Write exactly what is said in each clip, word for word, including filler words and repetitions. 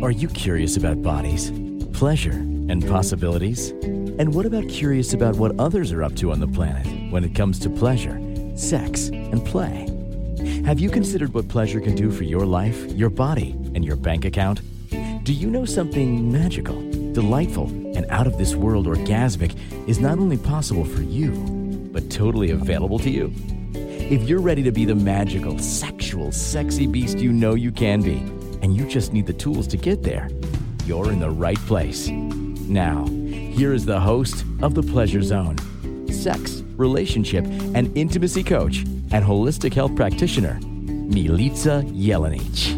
Are you curious about bodies, pleasure, and possibilities? And what about curious about what others are up to on the planet when it comes to pleasure, sex, and play? Have you considered what pleasure can do for your life, your body, and your bank account? Do you know something magical, delightful, and out of this world orgasmic is not only possible for you, but totally available to you? If you're ready to be the magical, sexual, sexy beast you know you can be, and you just need the tools to get there, you're in the right place. Now, here is the host of The Pleasure Zone, sex, relationship, and intimacy coach and holistic health practitioner, Milica Jelenic.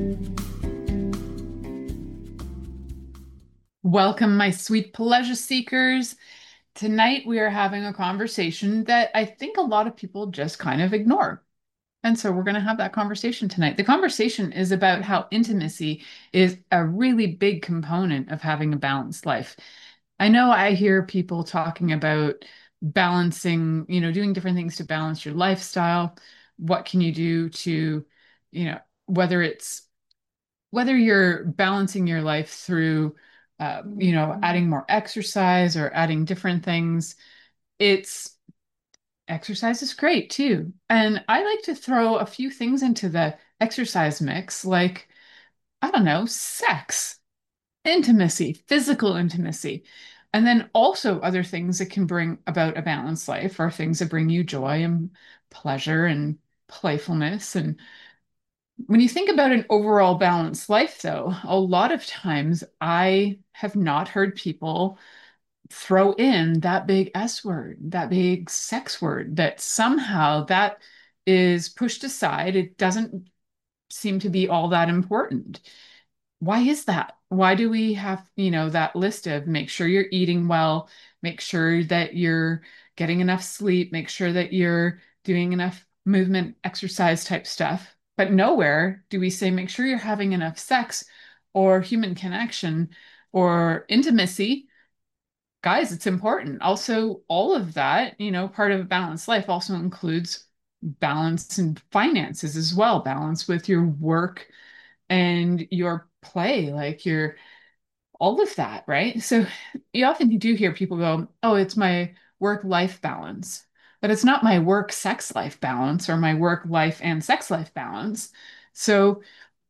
Welcome, my sweet pleasure seekers. Tonight we are having a conversation that I think a lot of people just kind of ignore. And so we're going to have that conversation tonight. The conversation is about how intimacy is a really big component of having a balanced life. I know I hear people talking about balancing, you know, doing different things to balance your lifestyle. What can you do to, you know, whether it's whether you're balancing your life through, uh, you know, adding more exercise or adding different things, it's exercise is great too. And I like to throw a few things into the exercise mix, like, I don't know, sex, intimacy, physical intimacy. And then also other things that can bring about a balanced life are things that bring you joy and pleasure and playfulness. And when you think about an overall balanced life, though, a lot of times I have not heard people throw in that big S word, that big sex word, that somehow that is pushed aside. It doesn't seem to be all that important. Why is that? Why do we have, you know, that list of make sure you're eating well, make sure that you're getting enough sleep, make sure that you're doing enough movement, exercise type stuff. But nowhere do we say make sure you're having enough sex or human connection or intimacy. Guys, it's important. Also, all of that, you know, part of a balanced life also includes balance in finances as well, balance with your work and your play, like your all of that, right? So you often do hear people go, oh, it's my work-life balance, but it's not my work-sex life balance or my work-life and sex life balance. So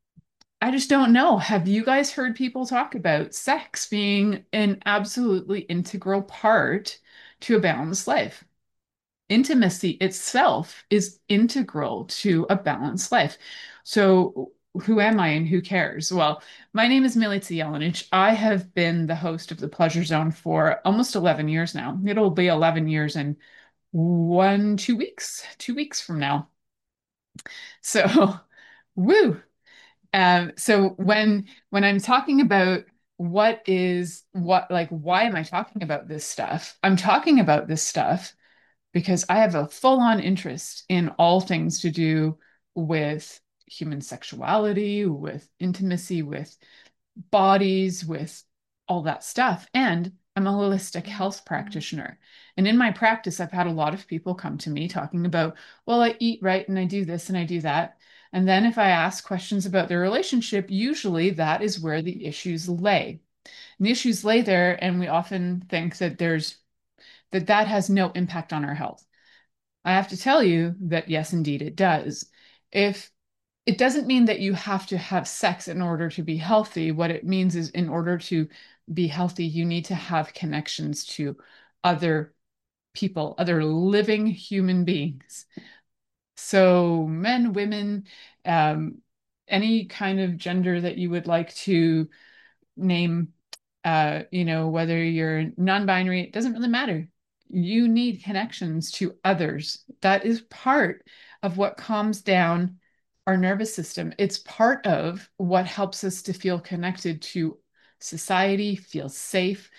I just don't know. Have you guys heard people talk about sex being an absolutely integral part to a balanced life? Intimacy itself is integral to a balanced life. So, who am I and who cares? Well, my name is Milica Jelenic. I have been the host of the Pleasure Zone for almost eleven years now. It'll be eleven years in one, two weeks, two weeks from now. So, woo. Um, so when when I'm talking about what is what, like, why am I talking about this stuff? I'm talking about this stuff because I have a full-on interest in all things to do with human sexuality, with intimacy, with bodies, with all that stuff. And I'm a holistic health practitioner. And in my practice, I've had a lot of people come to me talking about, well, I eat right and I do this and I do that. And then if I ask questions about their relationship, usually that is where the issues lay. And the issues lay there, and we often think that there's that that has no impact on our health. I have to tell you that yes, indeed, it does. If it doesn't mean that you have to have sex in order to be healthy. What it means is in order to be healthy, you need to have connections to other people, other living human beings. So men, women, um, any kind of gender that you would like to name, uh, you know, whether you're non-binary, it doesn't really matter. You need connections to others. That is part of what calms down our nervous system. It's part of what helps us to feel connected to society, feel safe.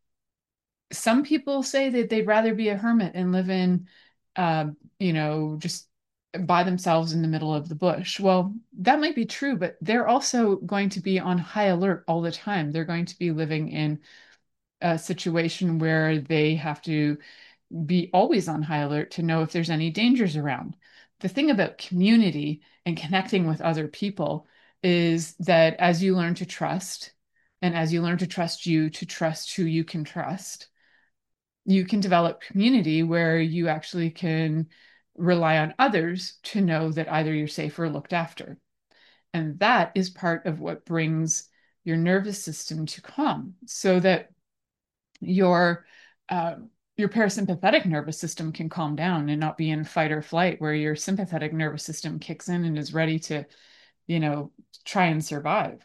Some people say that they'd rather be a hermit and live in, uh, you know, just by themselves in the middle of the bush. Well, that might be true, but they're also going to be on high alert all the time. They're going to be living in a situation where they have to be always on high alert to know if there's any dangers around. The thing about community and connecting with other people is that as you learn to trust, and as you learn to trust you, to trust who you can trust, you can develop community where you actually can rely on others to know that either you're safe or looked after. And that is part of what brings your nervous system to calm, so that your uh, your parasympathetic nervous system can calm down and not be in fight or flight, where your sympathetic nervous system kicks in and is ready to, you know, try and survive.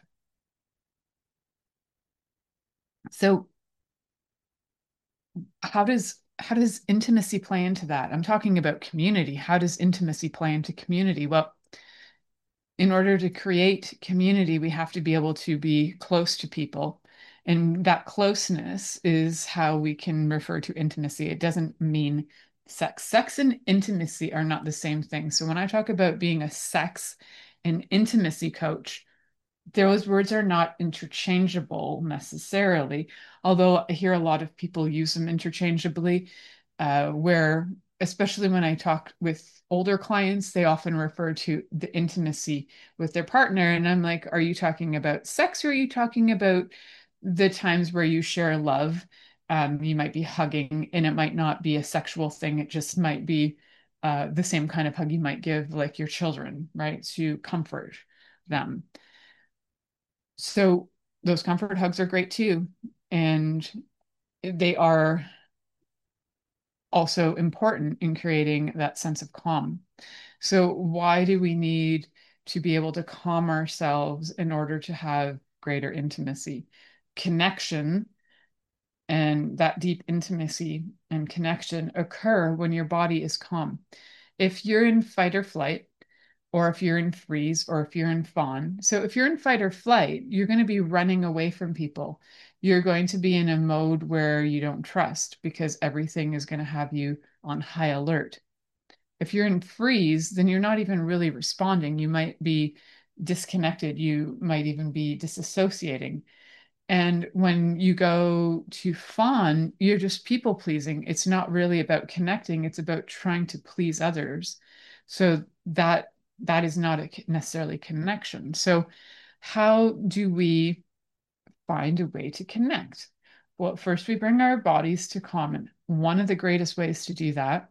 So how does how does intimacy play into that? I'm talking about community. How does intimacy play into community? Well, in order to create community, we have to be able to be close to people. And that closeness is how we can refer to intimacy. It doesn't mean sex. Sex and intimacy are not the same thing. So when I talk about being a sex and intimacy coach, those words are not interchangeable necessarily, although I hear a lot of people use them interchangeably, uh, where, especially when I talk with older clients, they often refer to the intimacy with their partner. And I'm like, are you talking about sex, or are you talking about the times where you share love? Um, you might be hugging, and it might not be a sexual thing. It just might be uh, the same kind of hug you might give like your children, right? To comfort them. So those comfort hugs are great too. And they are also important in creating that sense of calm. So why do we need to be able to calm ourselves in order to have greater intimacy? Connection and that deep intimacy and connection occur when your body is calm. If you're in fight or flight, or if you're in freeze, or if you're in fawn. So if you're in fight or flight, you're going to be running away from people. You're going to be in a mode where you don't trust, because everything is going to have you on high alert. If you're in freeze, then you're not even really responding. You might be disconnected. You might even be disassociating. And when you go to fawn, you're just people pleasing. It's not really about connecting, it's about trying to please others. So that that is not a necessarily connection. So how do we find a way to connect? Well, first we bring our bodies to common. One of the greatest ways to do that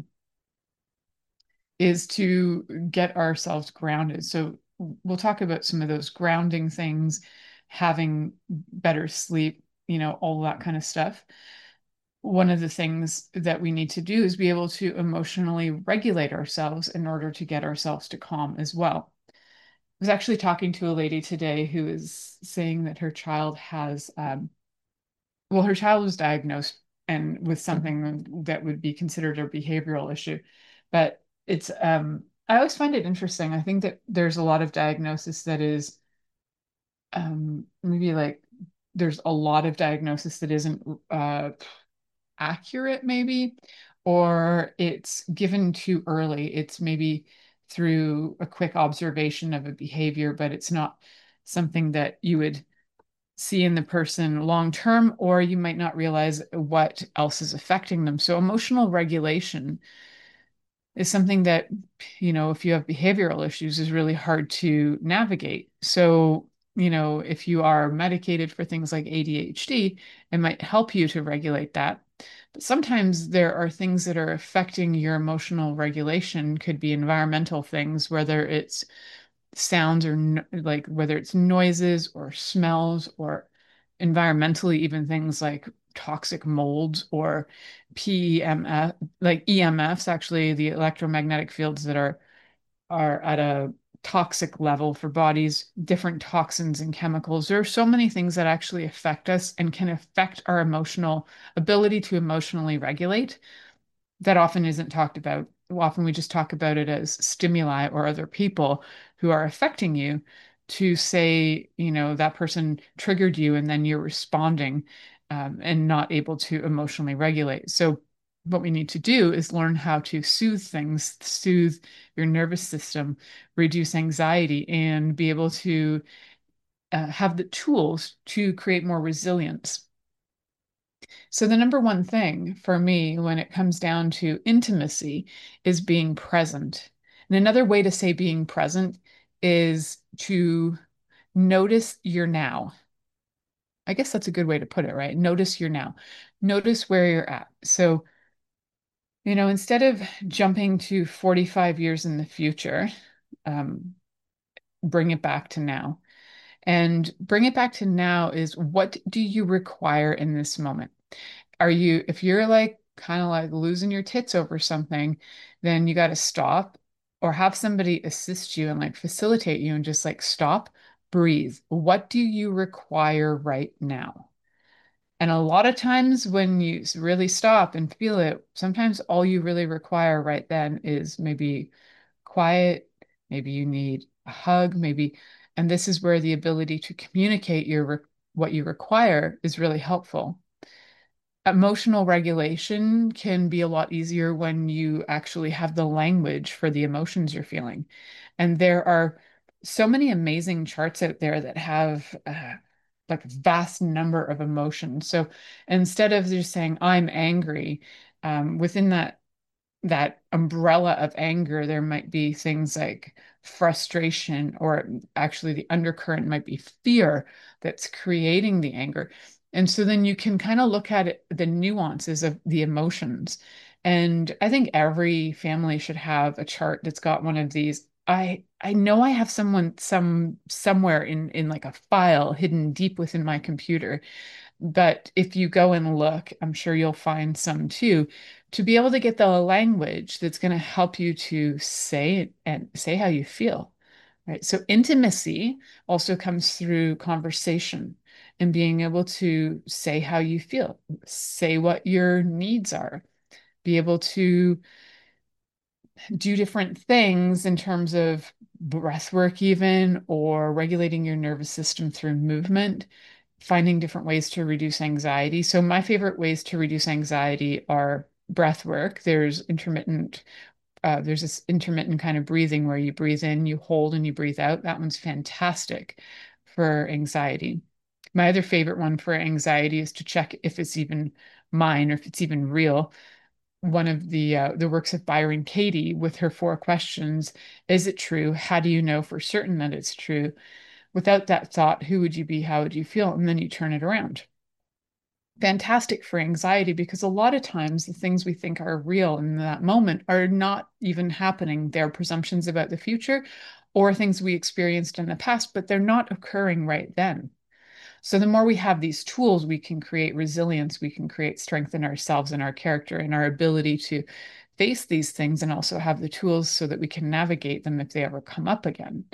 is to get ourselves grounded. So we'll talk about some of those grounding things, having better sleep, you know, all that kind of stuff. One of the things that we need to do is be able to emotionally regulate ourselves in order to get ourselves to calm as well. I was actually talking to a lady today who is saying that her child has, um, well, her child was diagnosed and with something that would be considered a behavioral issue, but it's, um, I always find it interesting. I think that there's a lot of diagnosis that is, um, maybe like there's a lot of diagnosis that isn't uh, accurate, maybe, or it's given too early. It's maybe through a quick observation of a behavior, but it's not something that you would see in the person long term, or you might not realize what else is affecting them. So, emotional regulation is something that, you know, if you have behavioral issues, is really hard to navigate. So, you know, if you are medicated for things like A D H D, it might help you to regulate that. But sometimes there are things that are affecting your emotional regulation, could be environmental things, whether it's sounds or no, like whether it's noises or smells, or environmentally, even things like toxic molds or P E M F, like E M Fs, actually, the electromagnetic fields that are are at a toxic level for bodies, different toxins and chemicals. There are so many things that actually affect us and can affect our emotional ability to emotionally regulate that often isn't talked about. Often we just talk about it as stimuli or other people who are affecting you, to say, you know, that person triggered you and then you're responding, um, and not able to emotionally regulate. So, what we need to do is learn how to soothe things, soothe your nervous system, reduce anxiety, and be able to uh, have the tools to create more resilience. So, the number one thing for me when it comes down to intimacy is being present. And another way to say being present is to Notice your now. I guess that's a good way to put it, right? Notice your now. Notice where you're at. So, you know, instead of jumping to forty-five years in the future, um, bring it back to now. And bring it back to now is, what do you require in this moment? Are you, if you're like kind of like losing your tits over something, then you got to stop or have somebody assist you and like facilitate you and just like stop, breathe. What do you require right now? And a lot of times when you s- really stop and feel it, sometimes all you really require right then is maybe quiet, maybe you need a hug, maybe, and this is where the ability to communicate your re- what you require is really helpful. Emotional regulation can be a lot easier when you actually have the language for the emotions you're feeling. And there are so many amazing charts out there that have uh, like a vast number of emotions. So instead of just saying, I'm angry, um, within that that umbrella of anger, there might be things like frustration, or actually the undercurrent might be fear that's creating the anger. And so then you can kind of look at it, the nuances of the emotions. And I think every family should have a chart that's got one of these. I I know I have someone some somewhere in in like a file hidden deep within my computer, but if you go and look, I'm sure you'll find some too, to be able to get the language that's going to help you to say it and say how you feel, right? So intimacy also comes through conversation and being able to say how you feel, say what your needs are, be able to do different things in terms of breath work, even, or regulating your nervous system through movement, finding different ways to reduce anxiety. So, my favorite ways to reduce anxiety are breath work. There's intermittent, uh, there's this intermittent kind of breathing where you breathe in, you hold, and you breathe out. That one's fantastic for anxiety. My other favorite one for anxiety is to check if it's even mine or if it's even real. One of the uh, the works of Byron Katie with her four questions. Is it true? How do you know for certain that it's true? Without that thought, who would you be? How would you feel? And then you turn it around. Fantastic for anxiety, because a lot of times the things we think are real in that moment are not even happening. They're presumptions about the future or things we experienced in the past, but they're not occurring right then. So the more we have these tools, we can create resilience, we can create strength in ourselves and our character and our ability to face these things, and also have the tools so that we can navigate them if they ever come up again.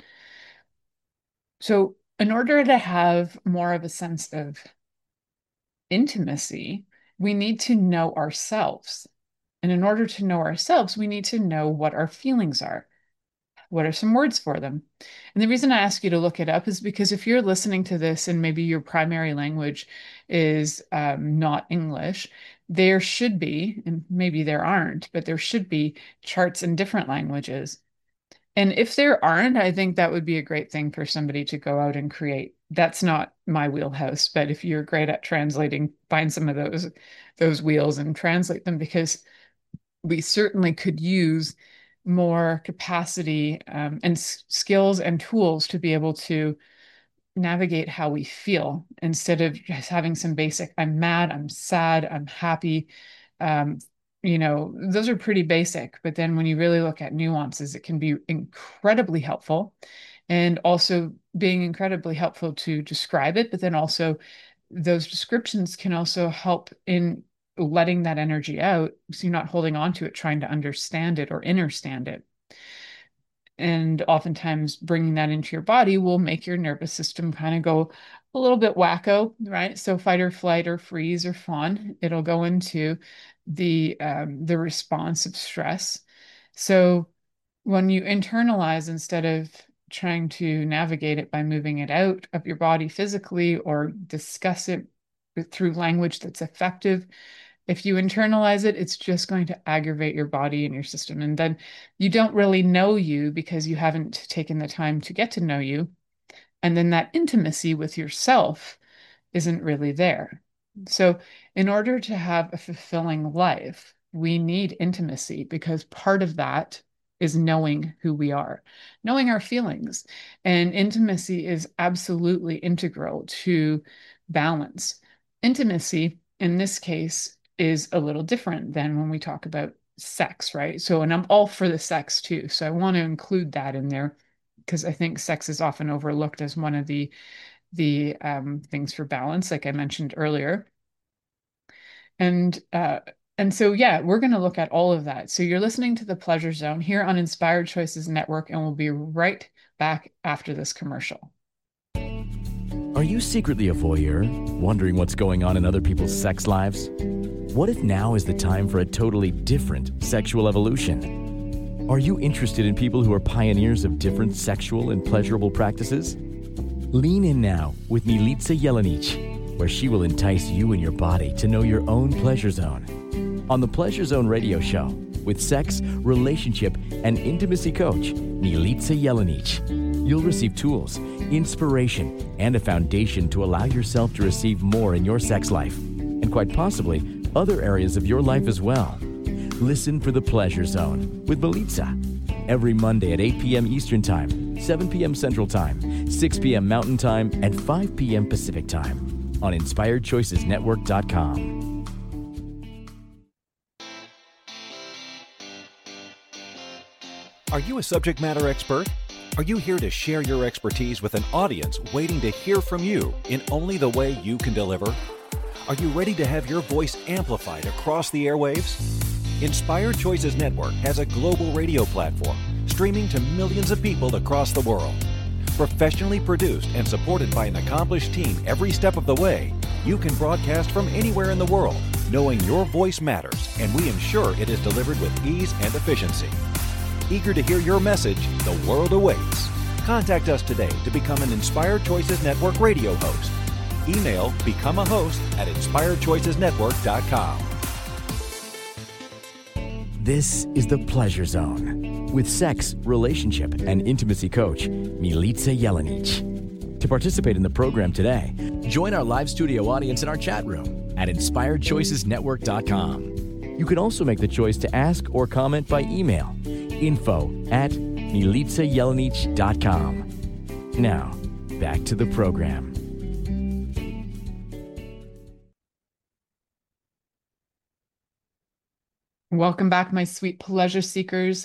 So in order to have more of a sense of intimacy, we need to know ourselves. And in order to know ourselves, we need to know what our feelings are. What are some words for them? And the reason I ask you to look it up is because if you're listening to this and maybe your primary language is um, not English, there should be, and maybe there aren't, but there should be charts in different languages. And if there aren't, I think that would be a great thing for somebody to go out and create. That's not my wheelhouse, but if you're great at translating, find some of those those wheels and translate them, because we certainly could use more capacity um, and s- skills and tools to be able to navigate how we feel, instead of just having some basic, I'm mad, I'm sad, I'm happy. Um, you know, those are pretty basic, but then when you really look at nuances, it can be incredibly helpful, and also being incredibly helpful to describe it, but then also those descriptions can also help in letting that energy out, so you're not holding on to it, trying to understand it or understand it. And oftentimes bringing that into your body will make your nervous system kind of go a little bit wacko, right? So fight or flight or freeze or fawn, it'll go into the um, the response of stress. So when you internalize, instead of trying to navigate it by moving it out of your body physically or discuss it through language that's effective, if you internalize it, it's just going to aggravate your body and your system. And then you don't really know you because you haven't taken the time to get to know you. And then that intimacy with yourself isn't really there. So, in order to have a fulfilling life, we need intimacy, because part of that is knowing who we are, knowing our feelings. And intimacy is absolutely integral to balance. Intimacy, in this case, is a little different than when we talk about sex, right? So, and I'm all for the sex too. So I want to include that in there because I think sex is often overlooked as one of the the um, things for balance, like I mentioned earlier. And uh, and so yeah, we're going to look at all of that. So you're listening to the Pleasure Zone here on Inspired Choices Network, and we'll be right back after this commercial. Are you secretly a voyeur, wondering what's going on in other people's sex lives? What if now is the time for a totally different sexual evolution? Are you interested in people who are pioneers of different sexual and pleasurable practices? Lean in now with Milica Jelenic, where she will entice you and your body to know your own pleasure zone. On the Pleasure Zone radio show, with sex, relationship, and intimacy coach, Milica Jelenic, you'll receive tools, inspiration, and a foundation to allow yourself to receive more in your sex life, and quite possibly other areas of your life as well. Listen for the Pleasure Zone with Milica every Monday at eight p.m. Eastern Time, seven p.m. Central Time, six p.m. Mountain Time, and five p.m. Pacific Time on Inspired Choices Network dot com. Are you a subject matter expert? Are you here to share your expertise with an audience waiting to hear from you in only the way you can deliver? Are you ready to have your voice amplified across the airwaves? Inspired Choices Network has a global radio platform streaming to millions of people across the world. Professionally produced and supported by an accomplished team every step of the way, you can broadcast from anywhere in the world, knowing your voice matters, and we ensure it is delivered with ease and efficiency. Eager to hear your message, the world awaits. Contact us today to become an Inspired Choices Network radio host. Email become a host at inspired choices network dot com. This is the Pleasure Zone with sex, relationship, and intimacy coach, Milica Jelenic. To participate in the program today, join our live studio audience in our chat room at inspired choices network dot com. You can also make the choice to ask or comment by email, info at milica jelenic dot com. Now, back to the program. Welcome back, my sweet pleasure seekers.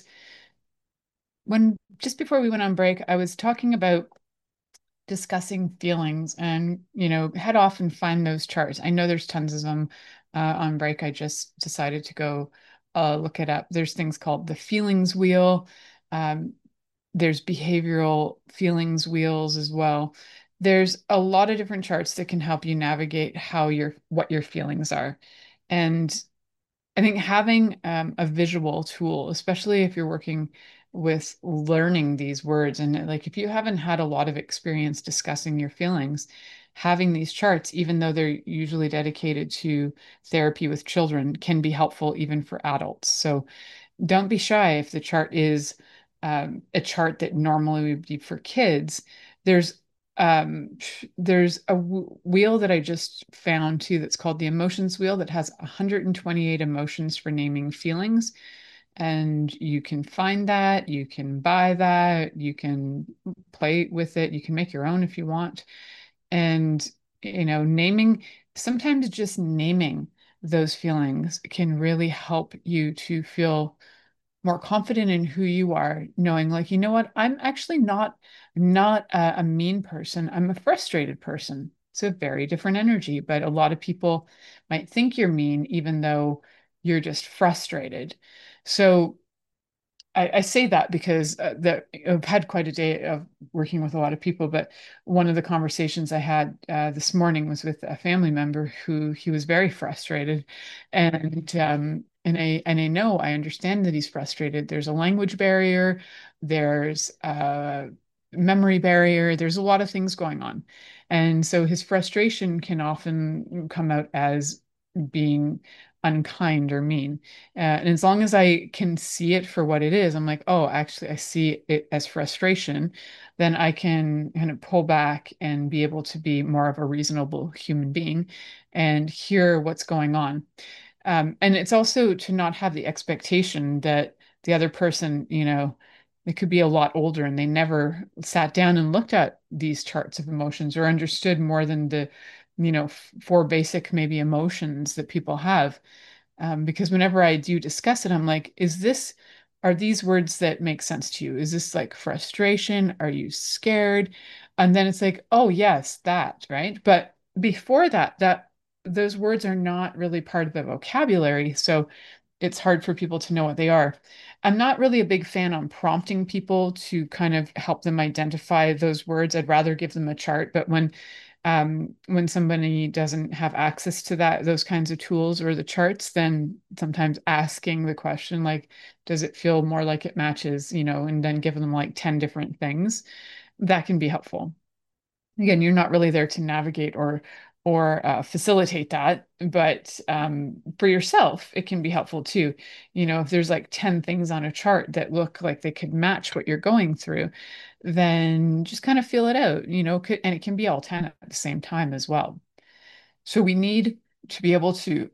When just before we went on break, I was talking about discussing feelings and, you know, head off and find those charts. I know there's tons of them uh, on break. I just decided to go uh, look it up. There's things called the feelings wheel. Um, there's behavioral feelings wheels as well. There's a lot of different charts that can help you navigate how your what your feelings are. And I think having um, a visual tool, especially if you're working with learning these words, and like if you haven't had a lot of experience discussing your feelings, having these charts, even though they're usually dedicated to therapy with children, can be helpful even for adults. So don't be shy if the chart is um, a chart that normally would be for kids. There's um there's a w- wheel that I just found too that's called the emotions wheel that has one hundred twenty-eight emotions for naming feelings, and you can find that, you can buy that, you can play with it, you can make your own if you want. And you know, naming, sometimes just naming those feelings can really help you to feel more confident in who you are, knowing like, you know what, I'm actually not not a, a mean person. I'm a frustrated person. It's a very different energy, but a lot of people might think you're mean, even though you're just frustrated. So I, I say that because uh, that I've had quite a day of working with a lot of people, but one of the conversations I had uh, this morning was with a family member who he was very frustrated, and um, and I and I know I understand that he's frustrated. There's a language barrier, there's a memory barrier, there's a lot of things going on, and so his frustration can often come out as being unkind or mean. Uh, and as long as I can see it for what it is, I'm like, oh, actually, I see it as frustration, then I can kind of pull back and be able to be more of a reasonable human being and hear what's going on. Um, and it's also to not have the expectation that the other person, you know, they could be a lot older and they never sat down and looked at these charts of emotions or understood more than the, you know, f- four basic maybe emotions that people have. Um, because whenever I do discuss it, I'm like, is this, are these words that make sense to you? Is this like frustration? Are you scared? And then it's like, oh, yes, that, right? But before that, that those words are not really part of the vocabulary. So it's hard for people to know what they are. I'm not really a big fan on prompting people to kind of help them identify those words. I'd rather give them a chart. But when um, when somebody doesn't have access to that, those kinds of tools or the charts, then sometimes asking the question, like, does it feel more like it matches, you know, and then give them like ten different things, that can be helpful. Again, you're not really there to navigate or or uh, facilitate that, but um, for yourself, it can be helpful too. You know, if there's like ten things on a chart that look like they could match what you're going through, then just kind of feel it out, you know, and it can be all ten at the same time as well. So we need to be able to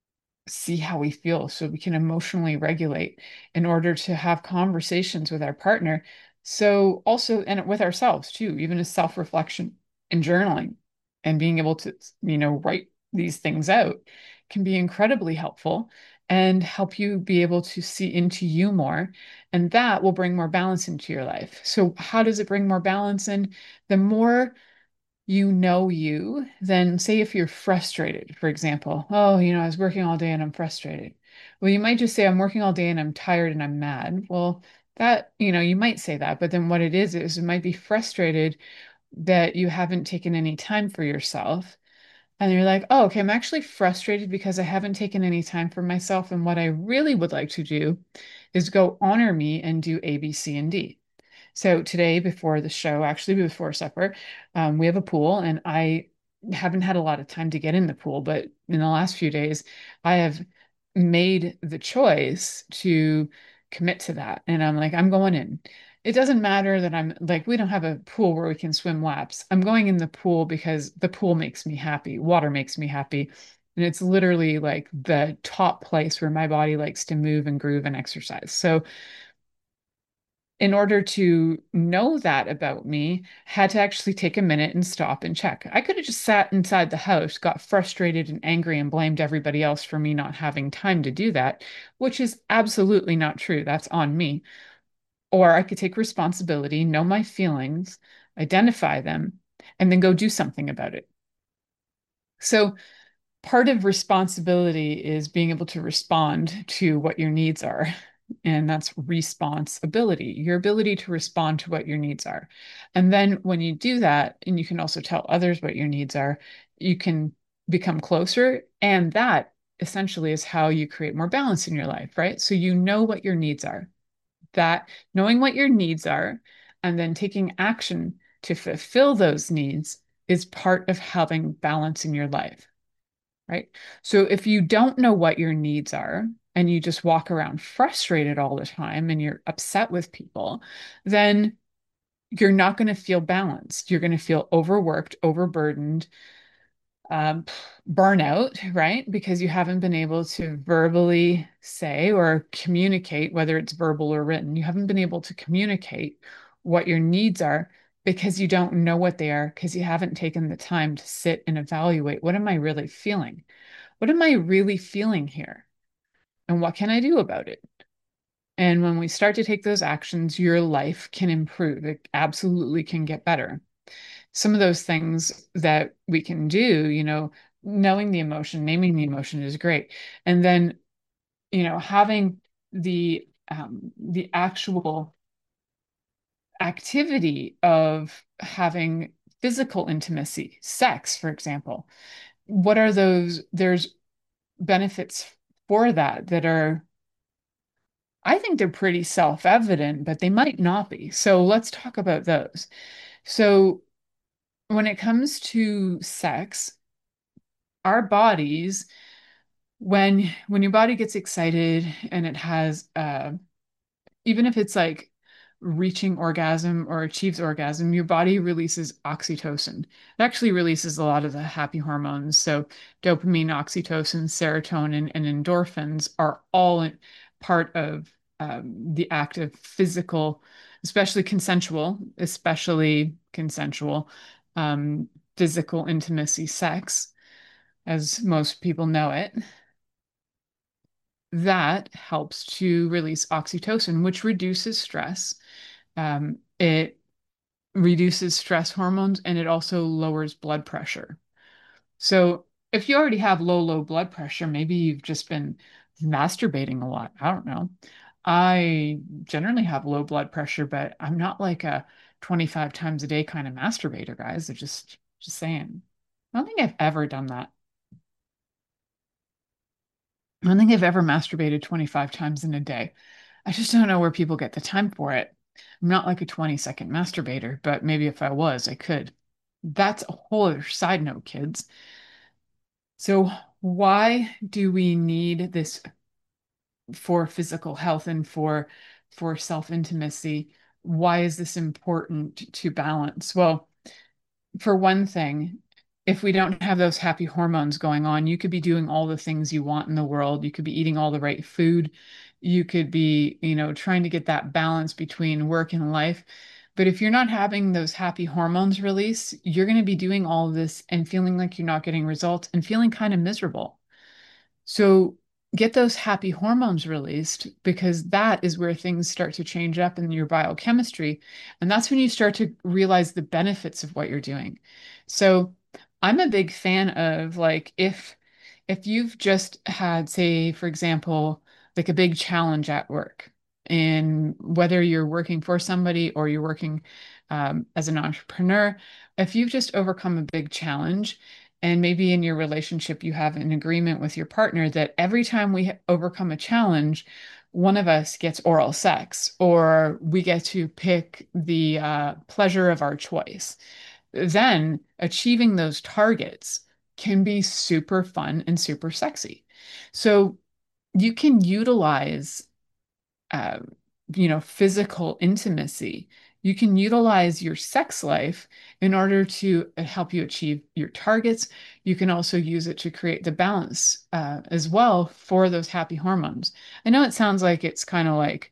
see how we feel so we can emotionally regulate in order to have conversations with our partner. So also, and with ourselves too, even as self-reflection and journaling and being able to, you know, write these things out can be incredibly helpful and help you be able to see into you more. And that will bring more balance into your life. So how does it bring more balance in? The more you know you, then say if you're frustrated, for example, oh, you know, I was working all day and I'm frustrated. Well, you might just say, I'm working all day and I'm tired and I'm mad. Well, that, you know, you might say that, but then what it is, is it might be frustrated that you haven't taken any time for yourself. And you're like, oh, okay, I'm actually frustrated because I haven't taken any time for myself. And what I really would like to do is go honor me and do A, B, C, and D. So today, before the show, actually before supper, um, we have a pool, and I haven't had a lot of time to get in the pool, but in the last few days, I have made the choice to commit to that. And I'm like, I'm going in. It doesn't matter that I'm like, we don't have a pool where we can swim laps. I'm going in the pool because the pool makes me happy. Water makes me happy. And it's literally like the top place where my body likes to move and groove and exercise. So in order to know that about me, had to actually take a minute and stop and check. I could have just sat inside the house, got frustrated and angry, and blamed everybody else for me not having time to do that, which is absolutely not true. That's on me. Or I could take responsibility, know my feelings, identify them, and then go do something about it. So part of responsibility is being able to respond to what your needs are. And that's responsibility, your ability to respond to what your needs are. And then when you do that, and you can also tell others what your needs are, you can become closer. And that essentially is how you create more balance in your life, right? So you know what your needs are. That knowing what your needs are and then taking action to fulfill those needs is part of having balance in your life. Right. So if you don't know what your needs are and you just walk around frustrated all the time and you're upset with people, then you're not going to feel balanced. You're going to feel overworked, overburdened, um, burnout, right? Because you haven't been able to verbally say or communicate, whether it's verbal or written, you haven't been able to communicate what your needs are because you don't know what they are, because you haven't taken the time to sit and evaluate, what am I really feeling? What am I really feeling here? And what can I do about it? And when we start to take those actions, your life can improve. It absolutely can get better. Some of those things that we can do, you know, knowing the emotion, naming the emotion is great. And then, you know, having the um, the actual activity of having physical intimacy, sex, for example. What are those? There's benefits for that that are, I think they're pretty self-evident, but they might not be. So let's talk about those. So when it comes to sex, our bodies, when when your body gets excited and it has uh even if it's like reaching orgasm or achieves orgasm, your body releases oxytocin. It actually releases a lot of the happy hormones. So dopamine, oxytocin, serotonin, and endorphins are all part of um, the act of physical, especially consensual, especially consensual, um, physical intimacy, sex, as most people know it, that helps to release oxytocin, which reduces stress. Um, it reduces stress hormones and it also lowers blood pressure. So if you already have low, low blood pressure, maybe you've just been masturbating a lot. I don't know. I generally have low blood pressure, but I'm not like a twenty-five times a day kind of masturbator, guys. I just just saying. I don't think I've ever done that. I don't think I've ever masturbated twenty-five times in a day. I just don't know where people get the time for it. I'm not like a twenty second masturbator, but maybe if I was, I could. That's a whole other side note, kids. So, why do we need this for physical health and for for self-intimacy? Why is this important to balance? Well, for one thing, if we don't have those happy hormones going on, you could be doing all the things you want in the world. You could be eating all the right food. You could be, you know, trying to get that balance between work and life. But if you're not having those happy hormones release, you're going to be doing all of this and feeling like you're not getting results and feeling kind of miserable. So get those happy hormones released because that is where things start to change up in your biochemistry. And that's when you start to realize the benefits of what you're doing. So I'm a big fan of like if if you've just had, say, for example, like a big challenge at work, and whether you're working for somebody or you're working um, as an entrepreneur, if you've just overcome a big challenge, and maybe in your relationship, you have an agreement with your partner that every time we overcome a challenge, one of us gets oral sex, or we get to pick the uh, pleasure of our choice. Then achieving those targets can be super fun and super sexy. So you can utilize uh, you know, physical intimacy. You can utilize your sex life in order to uh, help you achieve your targets. You can also use it to create the balance uh, as well for those happy hormones. I know it sounds like it's kind of like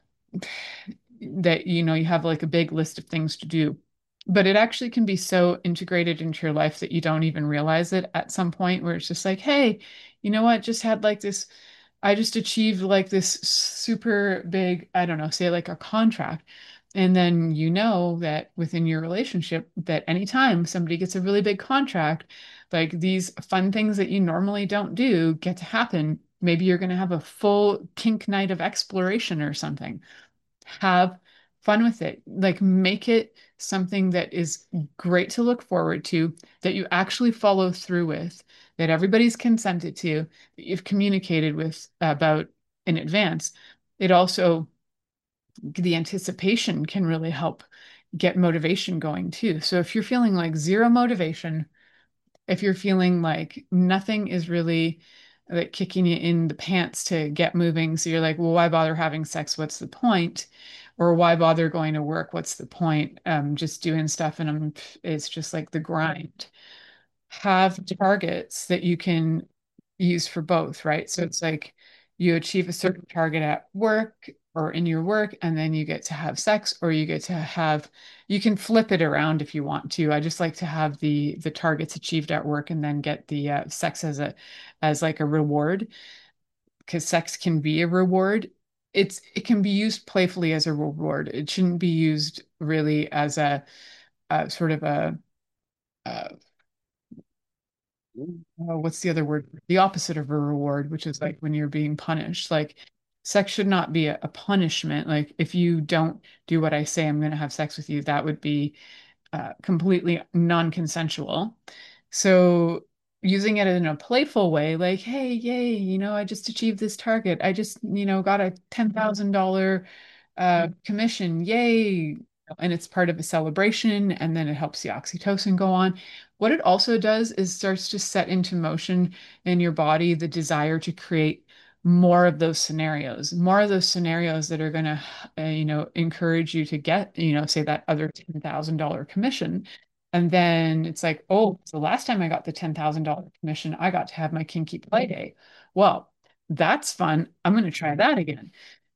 that, you know, you have like a big list of things to do, but it actually can be so integrated into your life that you don't even realize it at some point where it's just like, hey, you know what, just had like this, I just achieved like this super big, I don't know, say like a contract. And then you know that within your relationship, that anytime somebody gets a really big contract, like these fun things that you normally don't do get to happen. Maybe you're going to have a full kink night of exploration or something. Have fun with it. Like make it something that is great to look forward to, that you actually follow through with, that everybody's consented to, that you've communicated with about in advance. It also, the anticipation can really help get motivation going too. So if you're feeling like zero motivation, if you're feeling like nothing is really like kicking you in the pants to get moving, so you're like, well, why bother having sex? What's the point? Or why bother going to work? What's the point? Um, just doing stuff and I'm, it's just like the grind. Have targets that you can use for both, right? So it's like you achieve a certain target at work or in your work, and then you get to have sex, or you get to have, you can flip it around if you want to. I just like to have the the targets achieved at work and then get the uh, sex as a as like a reward, because sex can be a reward. It's it can be used playfully as a reward. It shouldn't be used really as a, a sort of a, a uh, what's the other word? The opposite of a reward, which is like when you're being punished. Like sex should not be a, a punishment. Like if you don't do what I say, I'm going to have sex with you, that would be uh, completely non-consensual. So using it in a playful way, like, hey, yay, you know, I just achieved this target. I just, you know, got a ten thousand dollars uh, commission. Yay. And it's part of a celebration, and then it helps the oxytocin go on. What it also does is starts to set into motion in your body the desire to create more of those scenarios, more of those scenarios that are going to, uh, you know, encourage you to get, you know, say that other ten thousand dollars commission. And then it's like, oh, so last time I got the ten thousand dollars commission, I got to have my kinky play day. Well, that's fun. I'm going to try that again.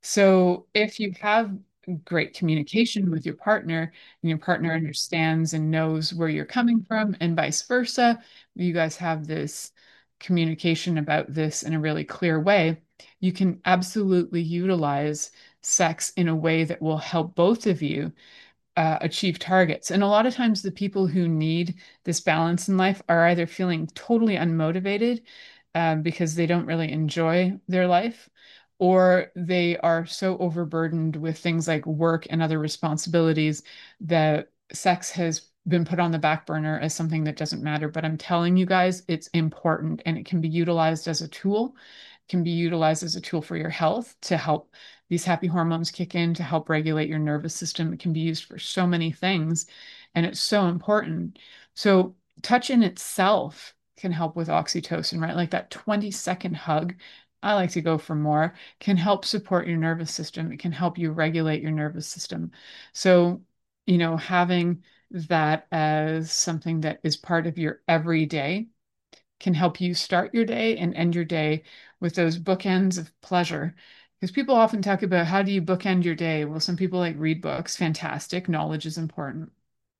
So if you have great communication with your partner and your partner understands and knows where you're coming from and vice versa, you guys have this communication about this in a really clear way, you can absolutely utilize sex in a way that will help both of you uh, achieve targets. And a lot of times, the people who need this balance in life are either feeling totally unmotivated um, because they don't really enjoy their life, or they are so overburdened with things like work and other responsibilities that sex has been put on the back burner as something that doesn't matter. But I'm telling you guys, it's important and it can be utilized as a tool, can be utilized as a tool for your health to help these happy hormones kick in to help regulate your nervous system. It can be used for so many things, and it's so important. So, touch in itself can help with oxytocin, right? Like that twenty second hug. I like to go for more, can help support your nervous system. It can help you regulate your nervous system. So, you know, having that as something that is part of your everyday can help you start your day and end your day with those bookends of pleasure. Because people often talk about how do you bookend your day? Well, some people like read books, fantastic. Knowledge is important.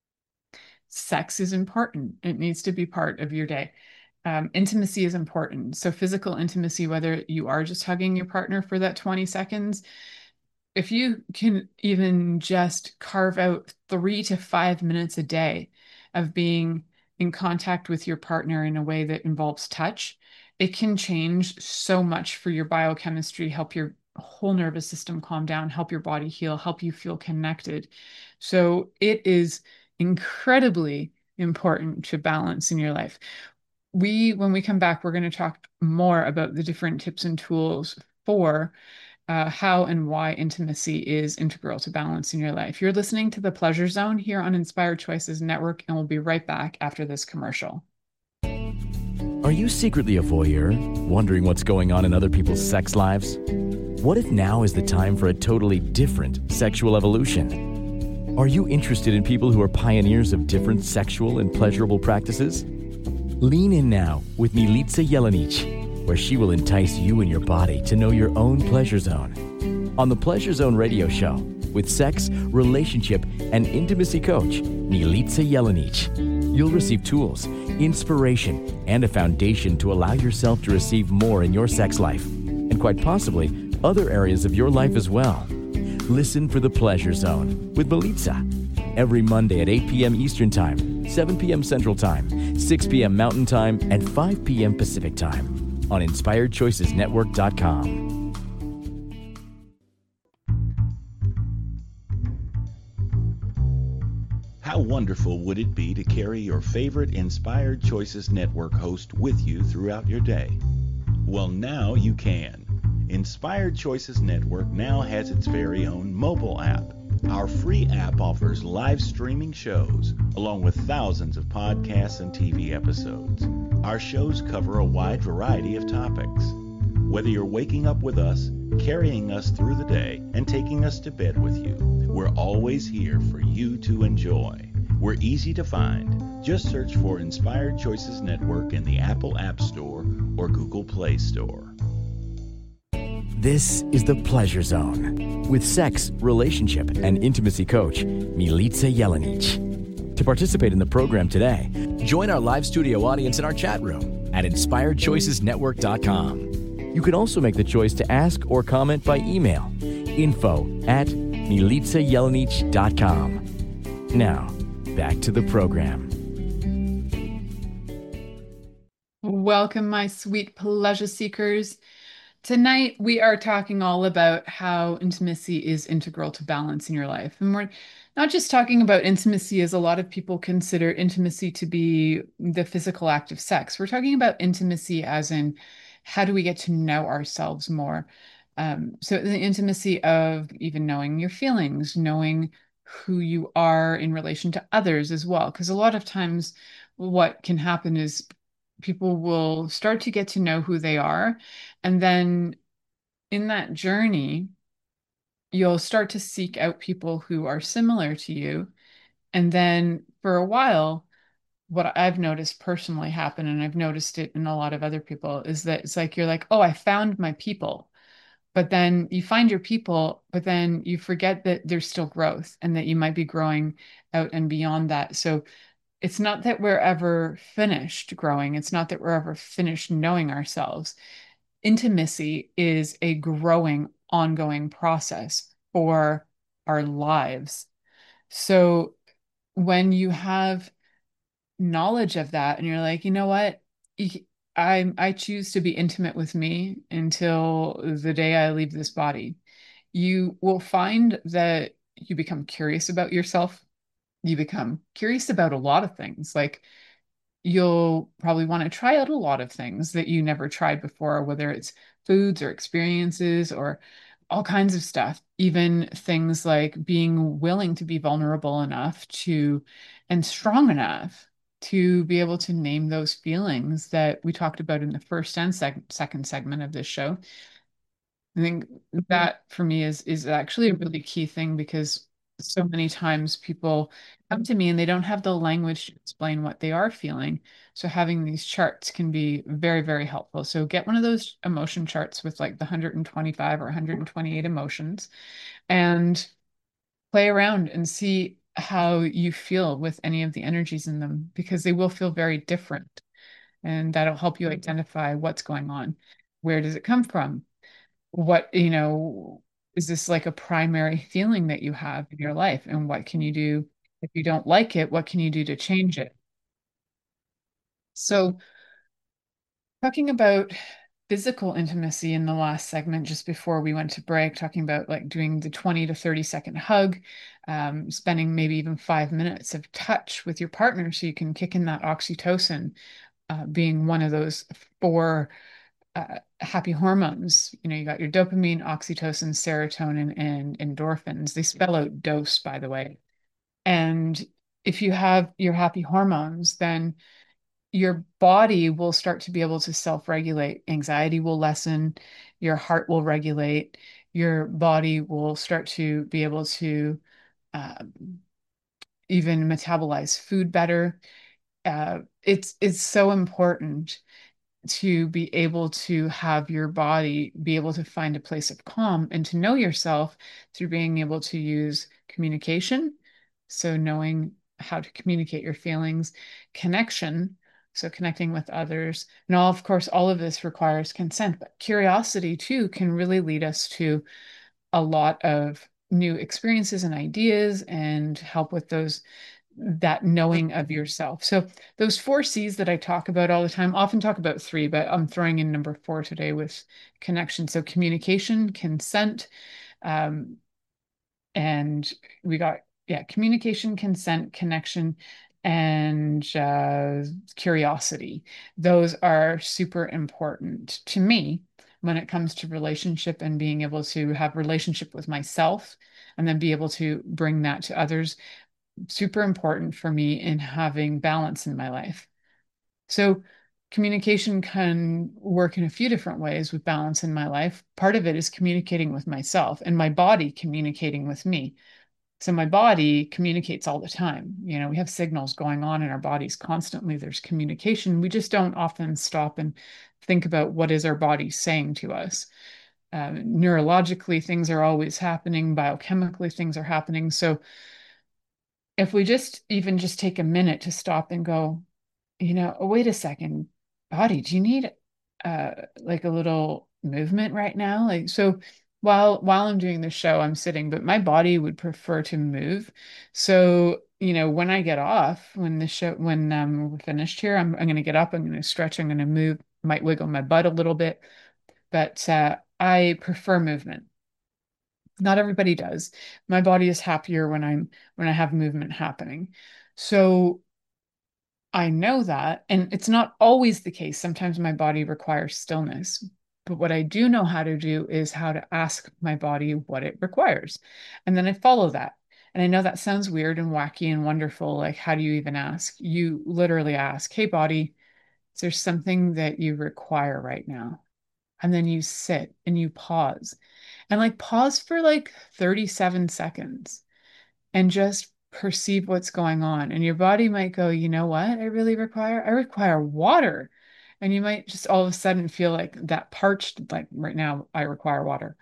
Sex is important. It needs to be part of your day. Um, intimacy is important. So, physical intimacy, whether you are just hugging your partner for that twenty seconds, if you can even just carve out three to five minutes a day of being in contact with your partner in a way that involves touch, it can change so much for your biochemistry, help your whole nervous system calm down, help your body heal, help you feel connected. So it is incredibly important to balance in your life. We, when we come back, we're going to talk more about the different tips and tools for uh, how and why intimacy is integral to balance in your life. You're listening to The Pleasure Zone here on Inspired Choices Network, and we'll be right back after this commercial. Are you secretly a voyeur, wondering what's going on in other people's sex lives? What if now is the time for a totally different sexual evolution? Are you interested in people who are pioneers of different sexual and pleasurable practices? Lean in now with Milica Jelenic, where she will entice you and your body to know your own pleasure zone. On the Pleasure Zone radio show, with sex, relationship, and intimacy coach, Milica Jelenic, you'll receive tools, inspiration, and a foundation to allow yourself to receive more in your sex life, and quite possibly other areas of your life as well. Listen for the Pleasure Zone with Milica every Monday at eight p.m. Eastern Time, seven p.m. Central Time, six p.m. Mountain Time, and five p.m. Pacific Time on Inspired Choices Network dot com. How wonderful would it be to carry your favorite Inspired Choices Network host with you throughout your day? Well, now you can. Inspired Choices Network now has its very own mobile app. Our free app offers live streaming shows, along with thousands of podcasts and T V episodes. Our shows cover a wide variety of topics. Whether you're waking up with us, carrying us through the day, and taking us to bed with you, we're always here for you to enjoy. We're easy to find. Just search for Inspired Choices Network in the Apple App Store or Google Play Store. This is the Pleasure Zone with sex, relationship, and intimacy coach, Milica Jelenic. To participate in the program today, join our live studio audience in our chat room at Inspired Choices Network dot com. You can also make the choice to ask or comment by email, info at Milica Jelenic dot com. Now, back to the program. Welcome, my sweet pleasure seekers. Tonight, we are talking all about how intimacy is integral to balance in your life. And we're not just talking about intimacy as a lot of people consider intimacy to be the physical act of sex. We're talking about intimacy as in how do we get to know ourselves more? Um, so the intimacy of even knowing your feelings, knowing who you are in relation to others as well. Because a lot of times what can happen is people will start to get to know who they are. And then in that journey, you'll start to seek out people who are similar to you. And then for a while, what I've noticed personally happen, and I've noticed it in a lot of other people, is that it's like, you're like, oh, I found my people. But then you find your people, but then you forget that there's still growth and that you might be growing out and beyond that. So it's not that we're ever finished growing. It's not that we're ever finished knowing ourselves. Intimacy is a growing, ongoing process for our lives. So when you have knowledge of that and you're like, you know what? I I choose to be intimate with me until the day I leave this body. You will find that you become curious about yourself. You become curious about a lot of things. Like you'll probably want to try out a lot of things that you never tried before, whether it's foods or experiences or all kinds of stuff, even things like being willing to be vulnerable enough to and strong enough to be able to name those feelings that we talked about in the first and sec- second segment of this show. I think that for me is is actually a really key thing because so many times people come to me and they don't have the language to explain what they are feeling. So having these charts can be very, very helpful. So get one of those emotion charts with like the one hundred twenty-five or one hundred twenty-eight emotions and play around and see how you feel with any of the energies in them because they will feel very different. And that'll help you identify what's going on. Where does it come from? What, you know, is this like a primary feeling that you have in your life? And what can you do if you don't like it? What can you do to change it? So, talking about physical intimacy in the last segment, just before we went to break, talking about like doing the twenty to thirty second hug, um, spending maybe even five minutes of touch with your partner so you can kick in that oxytocin, uh, being one of those four uh, happy hormones. You know, you got your dopamine, oxytocin, serotonin, and endorphins. They spell out dose, by the way. And if you have your happy hormones, then your body will start to be able to self-regulate. Anxiety will lessen, your heart will regulate, your body will start to be able to uh, even metabolize food better. Uh, it's it's so important to be able to have your body be able to find a place of calm and to know yourself through being able to use communication. So, knowing how to communicate your feelings, connection. So, connecting with others. And all, of course, all of this requires consent, but curiosity too can really lead us to a lot of new experiences and ideas and help with those that knowing of yourself. So those four C's that I talk about all the time, often talk about three, but I'm throwing in number four today with connection. So communication, consent, um, and we got, yeah, communication, consent, connection, and uh, curiosity. Those are super important to me when it comes to relationship and being able to have relationship with myself and then be able to bring that to others. Super important for me in having balance in my life. So communication can work in a few different ways with balance in my life. Part of it is communicating with myself and my body communicating with me. So my body communicates all the time. You know, we have signals going on in our bodies constantly. There's communication. We just don't often stop and think about what is our body saying to us. Um, neurologically, things are always happening. Biochemically, things are happening. So if we just even just take a minute to stop and go, you know, oh, wait a second, body, do you need uh like a little movement right now? Like so while while I'm doing the show, I'm sitting, but my body would prefer to move. So, you know, when I get off, when the show when um we're finished here, I'm I'm gonna get up, I'm gonna stretch, I'm gonna move, might wiggle my butt a little bit, but uh I prefer movement. Not everybody does. My body is happier when I'm when I have movement happening. So I know that, and it's not always the case. Sometimes my body requires stillness. But what I do know how to do is how to ask my body what it requires. And then I follow that. And I know that sounds weird and wacky and wonderful. Like, how do you even ask? You literally ask, hey, body, is there something that you require right now? And then you sit and you pause and like pause for like thirty-seven seconds and just perceive what's going on. And your body might go, you know what? I really require, I require water. And you might just all of a sudden feel like that parched, like right now, I require water.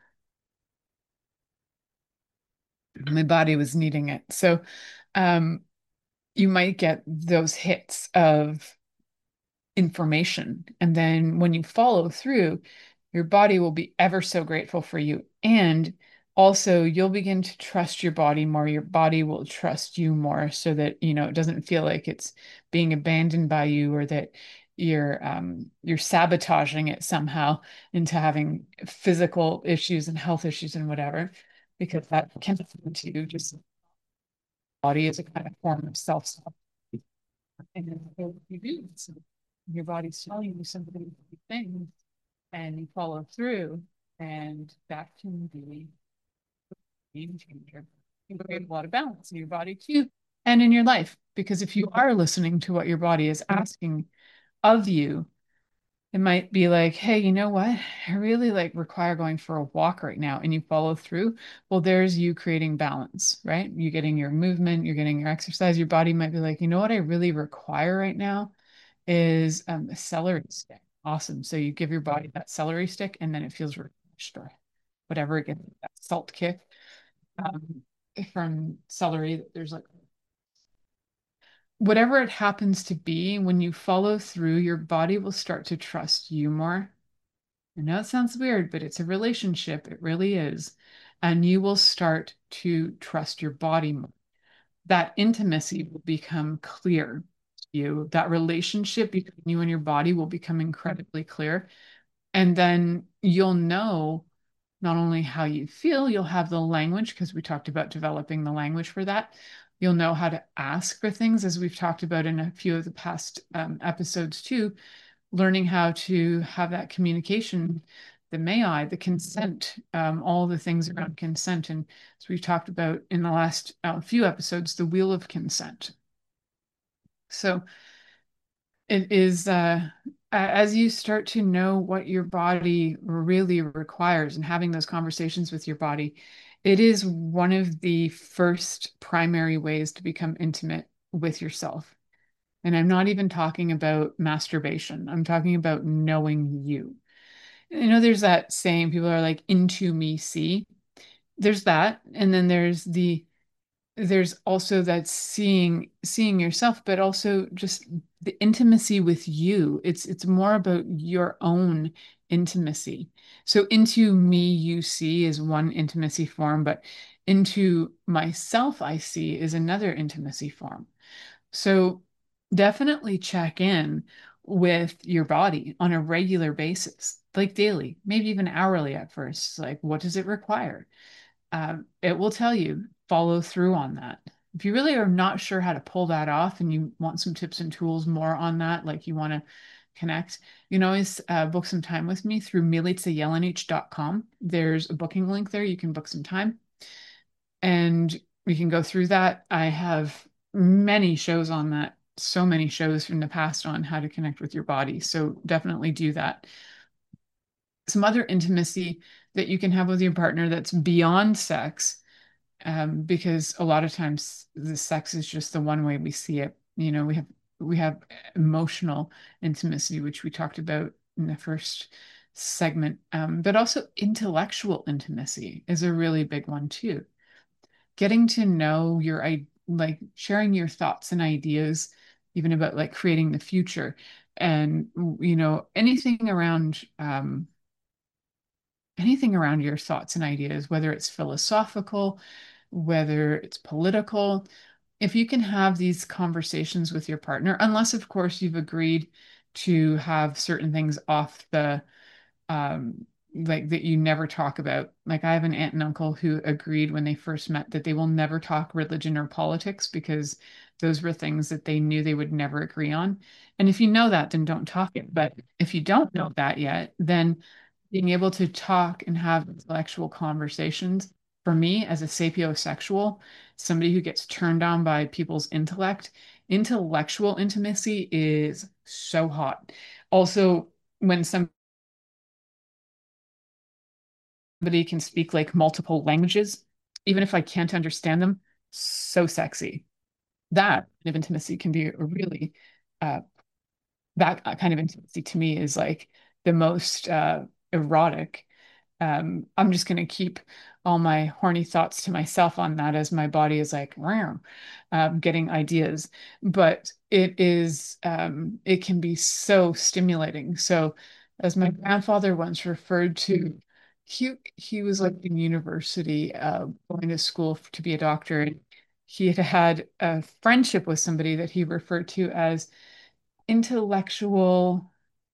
My body was needing it. So um, you might get those hits of information. And then when you follow through, your body will be ever so grateful for you. And also, you'll begin to trust your body more. Your body will trust you more so that, you know, it doesn't feel like it's being abandoned by you or that you're um, you're sabotaging it somehow into having physical issues and health issues and whatever, because that can happen to you. Just body is a kind of form of self-sabotage. And then you do, so your body's telling you something things and you follow through, and that can be a game changer. You create a lot of balance in your body too and in your life. Because if you are listening to what your body is asking of you, it might be like, hey, you know what? I really like require going for a walk right now. And you follow through. Well, there's you creating balance, right? You're getting your movement, you're getting your exercise. Your body might be like, you know what I really require right now is um, a celery stick. Awesome. So you give your body that celery stick and then it feels refreshed or whatever. It gets that salt kick um, from celery. There's like whatever it happens to be, when you follow through, your body will start to trust you more. I know it sounds weird, but it's a relationship. It really is. And you will start to trust your body more. That intimacy will become clear to you. That relationship between you and your body will become incredibly clear. And then you'll know not only how you feel, you'll have the language, because we talked about developing the language for that. You'll know how to ask for things, as we've talked about in a few of the past um, episodes too, learning how to have that communication, the may I, the consent, um, all the things around consent. And as we've talked about in the last uh, few episodes, the wheel of consent. So it is uh, as you start to know what your body really requires and having those conversations with your body, it is one of the first primary ways to become intimate with yourself. And I'm not even talking about masturbation. I'm talking about knowing you. You know, there's that saying, people are like, into me, see. There's that. And then there's the there's also that seeing seeing yourself, but also just the intimacy with you. It's it's more about your own intimacy. So into me you see is one intimacy form, but into myself I see is another intimacy form. So definitely check in with your body on a regular basis, like daily, maybe even hourly at first. Like, what does it require? Um, it will tell you, follow through on that. If you really are not sure how to pull that off and you want some tips and tools more on that, like you want to connect, you can always uh, book some time with me through milica jelenic dot com. There's a booking link there. You can book some time and we can go through that. I have many shows on that, so many shows from the past on how to connect with your body. So definitely do that. Some other intimacy that you can have with your partner that's beyond sex, um, because a lot of times the sex is just the one way we see it. You know, we have we have emotional intimacy, which we talked about in the first segment, um, but also intellectual intimacy is a really big one too. Getting to know your, I like sharing your thoughts and ideas, even about like creating the future, and you know anything around. Um, anything around your thoughts and ideas, whether it's philosophical, whether it's political, if you can have these conversations with your partner, unless of course you've agreed to have certain things off the um like that you never talk about. Like I have an aunt and uncle who agreed when they first met that they will never talk religion or politics because those were things that they knew they would never agree on. And if you know that, then don't talk it. But if you don't know that yet, then being able to talk and have intellectual conversations, for me as a sapiosexual, somebody who gets turned on by people's intellect, intellectual intimacy is so hot. Also, when somebody can speak like multiple languages, even if I can't understand them, so sexy. That kind of intimacy can be a really uh, that kind of intimacy to me is like the most uh, erotic. Um, I'm just going to keep all my horny thoughts to myself on that as my body is like, um, getting ideas. But it is, um, it can be so stimulating. So, as my grandfather once referred to, he he was like in university, uh, going to school to be a doctor, and he had had a friendship with somebody that he referred to as intellectual.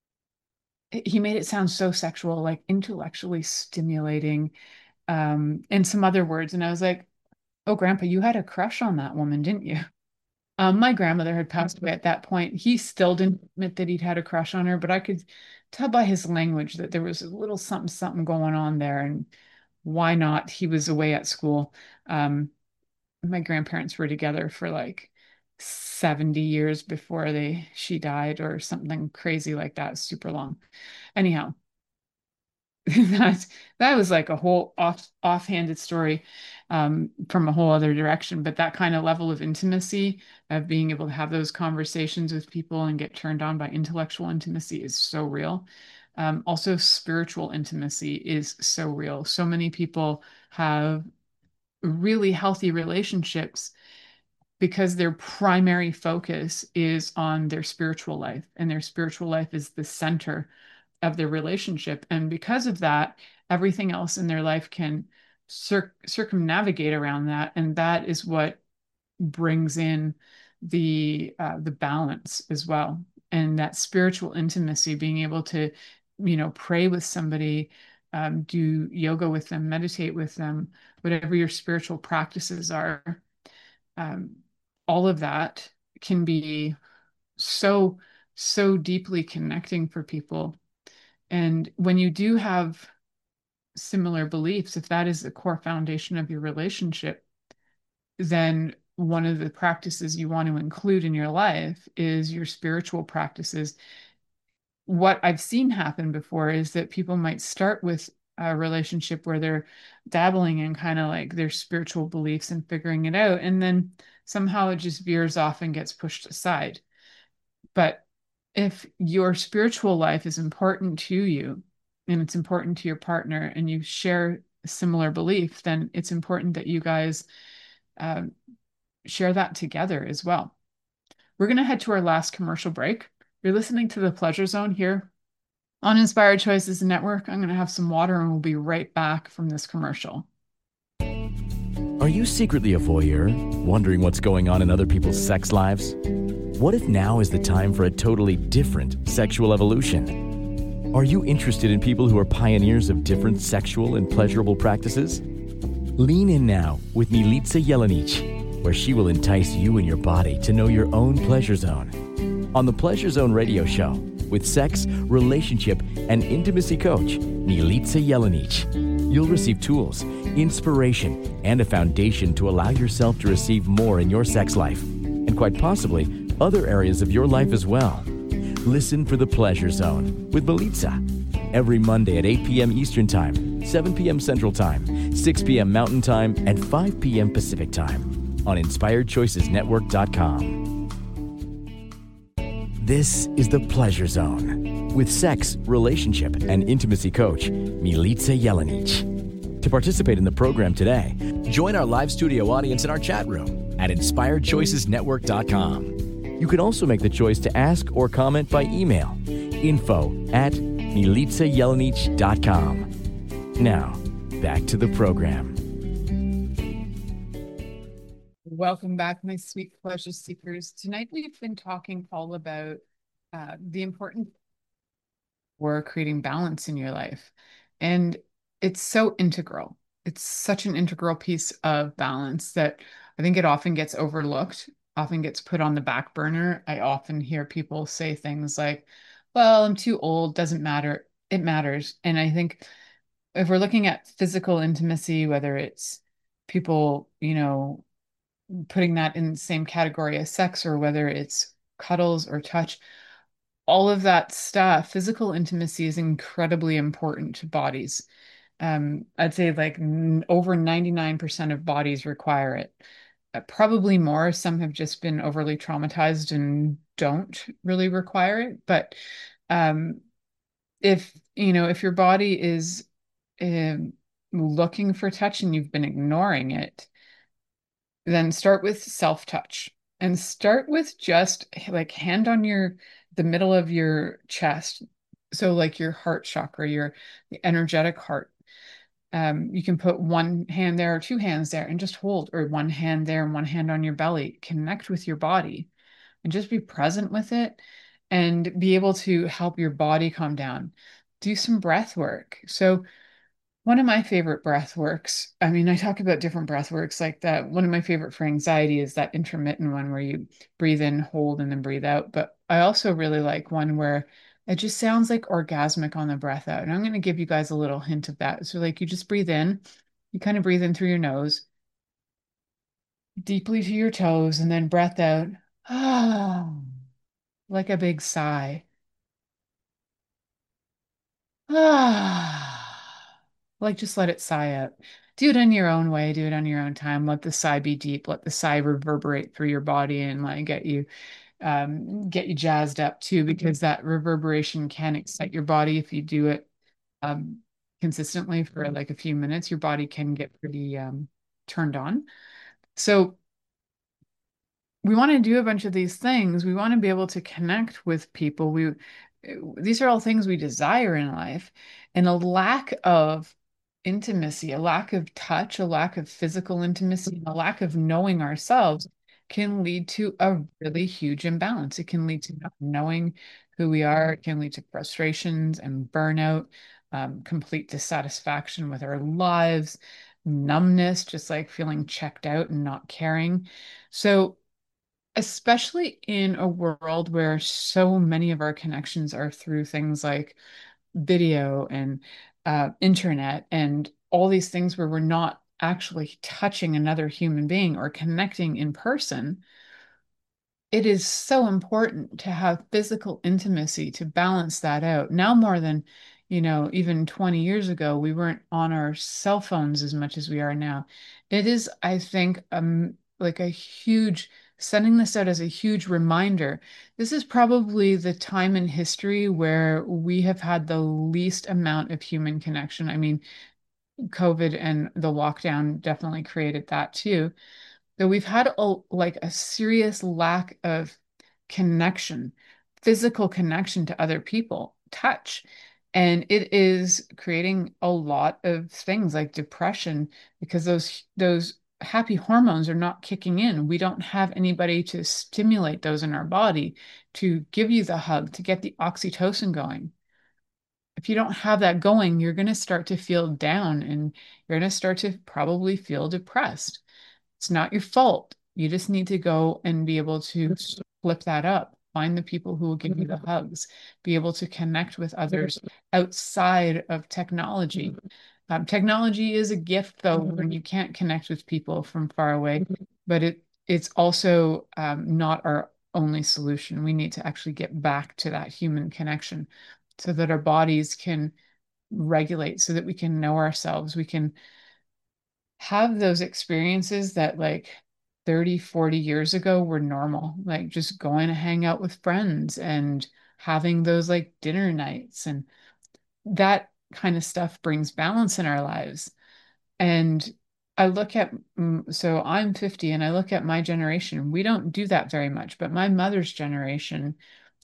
He made it sound so sexual, like intellectually stimulating, um, and some other words. And I was like, "Oh, Grandpa, you had a crush on that woman, didn't you?" Um, my grandmother had passed away at that point. He still didn't admit that he'd had a crush on her, but I could tell by his language that there was a little something, something going on there. And why not? He was away at school. Um, my grandparents were together for like seventy years before they she died or something crazy like that, super long. Anyhow, that that was like a whole off offhanded story, um, from a whole other direction. But that kind of level of intimacy, of being able to have those conversations with people and get turned on by intellectual intimacy, is so real. Um, also, spiritual intimacy is so real. So many people have really healthy relationships because their primary focus is on their spiritual life, and their spiritual life is the center of their relationship. And because of that, everything else in their life can cir circumnavigate around that. And that is what brings in the uh, the balance as well. And that spiritual intimacy, being able to, you know, pray with somebody, um, do yoga with them, meditate with them, whatever your spiritual practices are, um, all of that can be so, so deeply connecting for people. And when you do have similar beliefs, if that is the core foundation of your relationship, then one of the practices you want to include in your life is your spiritual practices. What I've seen happen before is that people might start with a relationship where they're dabbling in kind of like their spiritual beliefs and figuring it out, and then somehow it just veers off and gets pushed aside. But if your spiritual life is important to you and it's important to your partner and you share a similar belief, then it's important that you guys um, share that together as well. We're going to head to our last commercial break. You're listening to the Pleasure Zone here on Inspired Choices Network. I'm going to have some water and we'll be right back from this commercial. Are you secretly a voyeur, wondering what's going on in other people's sex lives? What if now is the time for a totally different sexual evolution? Are you interested in people who are pioneers of different sexual and pleasurable practices? Lean in now with Milica Jelenic, where she will entice you and your body to know your own pleasure zone. On the Pleasure Zone radio show, with sex, relationship, and intimacy coach, Milica Jelenic, you'll receive tools, inspiration, and a foundation to allow yourself to receive more in your sex life, and quite possibly other areas of your life as well. Listen for the Pleasure Zone with Milica every Monday at eight p m Eastern Time, seven p m Central Time, six p m Mountain Time, and five p m Pacific Time on Inspired Choices Network dot com. This is the Pleasure Zone with sex, relationship, and intimacy coach, Milica Jelenic. To participate in the program today, join our live studio audience in our chat room at Inspired Choices Network dot com. You can also make the choice to ask or comment by email, info at Milica Jelenic dot com. Now, back to the program. Welcome back, my sweet pleasure seekers. Tonight we've been talking all about uh, the important for creating balance in your life. And it's so integral. It's such an integral piece of balance that I think it often gets overlooked, often gets put on the back burner. I often hear people say things like, well, I'm too old, doesn't matter. It matters. And I think if we're looking at physical intimacy, whether it's people, you know, putting that in the same category as sex, or whether it's cuddles or touch, all of that stuff, physical intimacy is incredibly important to bodies. Um, I'd say like n- over ninety-nine percent of bodies require it. uh, probably more. Some have just been overly traumatized and don't really require it. But um, if, you know, if your body is um, looking for touch and you've been ignoring it, then start with self-touch and start with just like hand on your, the middle of your chest. So like your heart chakra, your the energetic heart. Um, you can put one hand there or two hands there and just hold, or one hand there and one hand on your belly. Connect with your body and just be present with it and be able to help your body calm down. Do some breath work. So one of my favorite breath works, I mean, I talk about different breath works like that. One of my favorite for anxiety is that intermittent one where you breathe in, hold, and then breathe out. But I also really like one where it just sounds like orgasmic on the breath out. And I'm going to give you guys a little hint of that. So like you just breathe in, you kind of breathe in through your nose, deeply to your toes, and then breath out, ah, like a big sigh. Ah, like just let it sigh out. Do it in your own way, do it on your own time. Let the sigh be deep, let the sigh reverberate through your body and like get you um get you jazzed up too, because that reverberation can excite your body. If you do it um consistently for like a few minutes, your body can get pretty um turned on. So we want to do a bunch of these things. We want to be able to connect with people. We, these are all things we desire in life, and a lack of intimacy, a lack of touch, a lack of physical intimacy, a lack of knowing ourselves can lead to a really huge imbalance. It can lead to not knowing who we are. It can lead to frustrations and burnout, um, complete dissatisfaction with our lives, numbness, just like feeling checked out and not caring. So especially in a world where so many of our connections are through things like video and uh, internet and all these things where we're not actually touching another human being or connecting in person, it is so important to have physical intimacy to balance that out. Now more than, you know, even twenty years ago, we weren't on our cell phones as much as we are now. It is, I think, um, like a huge, sending this out as a huge reminder. This is probably the time in history where we have had the least amount of human connection. I mean, COVID and the lockdown definitely created that too. That we've had a, like a serious lack of connection, physical connection to other people, touch. And it is creating a lot of things like depression because those those happy hormones are not kicking in. We don't have anybody to stimulate those in our body to give you the hug, to get the oxytocin going. If you don't have that going, you're going to start to feel down and you're going to start to probably feel depressed. It's not your fault. You just need to go and be able to flip that up. Find the people who will give you the hugs, be able to connect with others outside of technology. Um, technology is a gift, though, when you can't connect with people from far away, but it it's also um, not our only solution. We need to actually get back to that human connection so that our bodies can regulate, so that we can know ourselves. We can have those experiences that like thirty, forty years ago were normal, like just going to hang out with friends and having those like dinner nights, and that kind of stuff brings balance in our lives. And I look at, so I'm fifty and I look at my generation, we don't do that very much, but my mother's generation,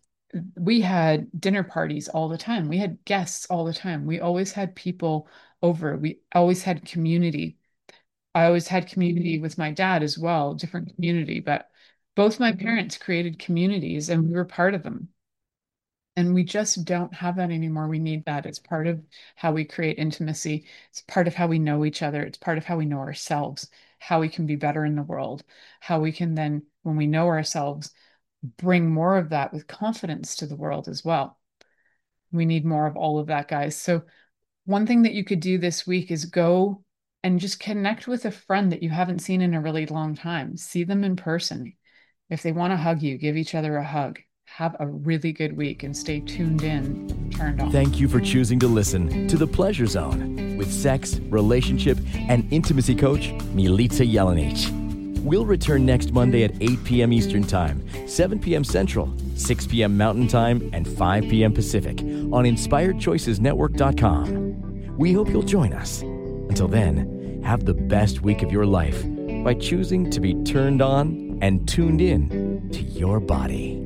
we had dinner parties all the time. We had guests all the time. We always had people over. We always had community. I always had community with my dad as well, different community, but both my parents created communities and we were part of them. And we just don't have that anymore. We need that. It's part of how we create intimacy. It's part of how we know each other. It's part of how we know ourselves, how we can be better in the world, how we can then, when we know ourselves, bring more of that with confidence to the world as well. We need more of all of that, guys. So one thing that you could do this week is go and just connect with a friend that you haven't seen in a really long time. See them in person. If they want to hug you, give each other a hug. Have a really good week and stay tuned in, turned on. Thank you for choosing to listen to The Pleasure Zone with sex, relationship, and intimacy coach, Milica Jelenic. We'll return next Monday at eight p.m. Eastern Time, seven p.m. Central, six p.m. Mountain Time, and five p.m. Pacific on inspired choices network dot com. We hope you'll join us. Until then, have the best week of your life by choosing to be turned on and tuned in to your body.